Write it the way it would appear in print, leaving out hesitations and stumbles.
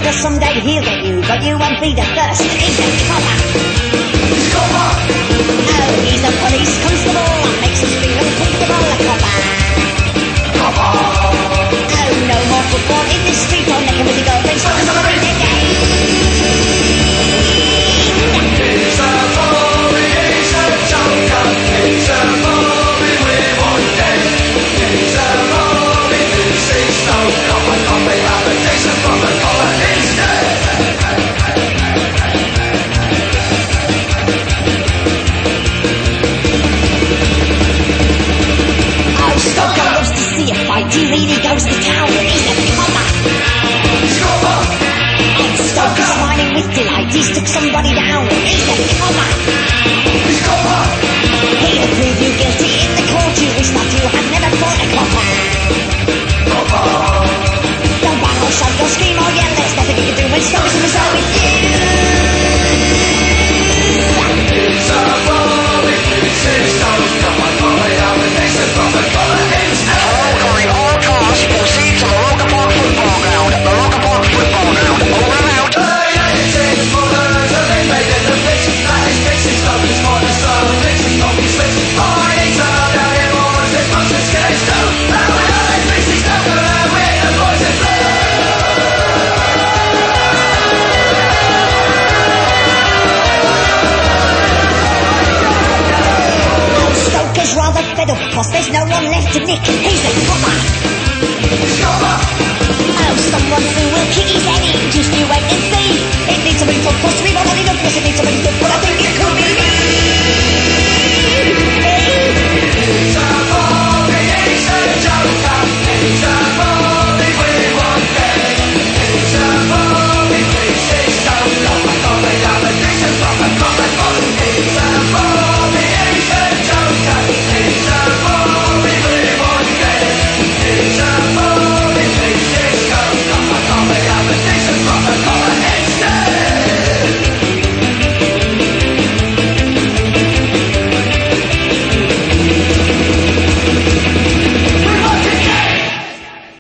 Stoker someday he'll get you, but you won't be the first. He's a copper. Oh, he's a police constable that makes us feel uncomfortable. A copper. Oh, no more football in this street or necking with the girlfriend. Stoker's on the ring. He's a bully, he's a joker, he's a bully we want dead. He's a bully, this is no copper, copy have a decent proper copper instead. Oh, Stoker loves to see a fight, he really goes to town. He's a copper. And Stoker's smiling with delight, he's took somebody down. He's a copper. He'll prove you guilty in the court, you wish that you had never fought a copper. Don't run or shout or scream or yell, there's nothing you can do when Stoker's in the cell with you. He's a bully, this is no copper, copy have a decent proper copper instead. Calling all cars, proceed to the Roker Park football ground. The Roker Park football ground. Over and out. Stoker's rather fed up, cause there's no one left to nick. He's a copper. Oh, someone who will kick his head in. Just you wait and see. It needs to be tough, cause we've already done this. It needs to be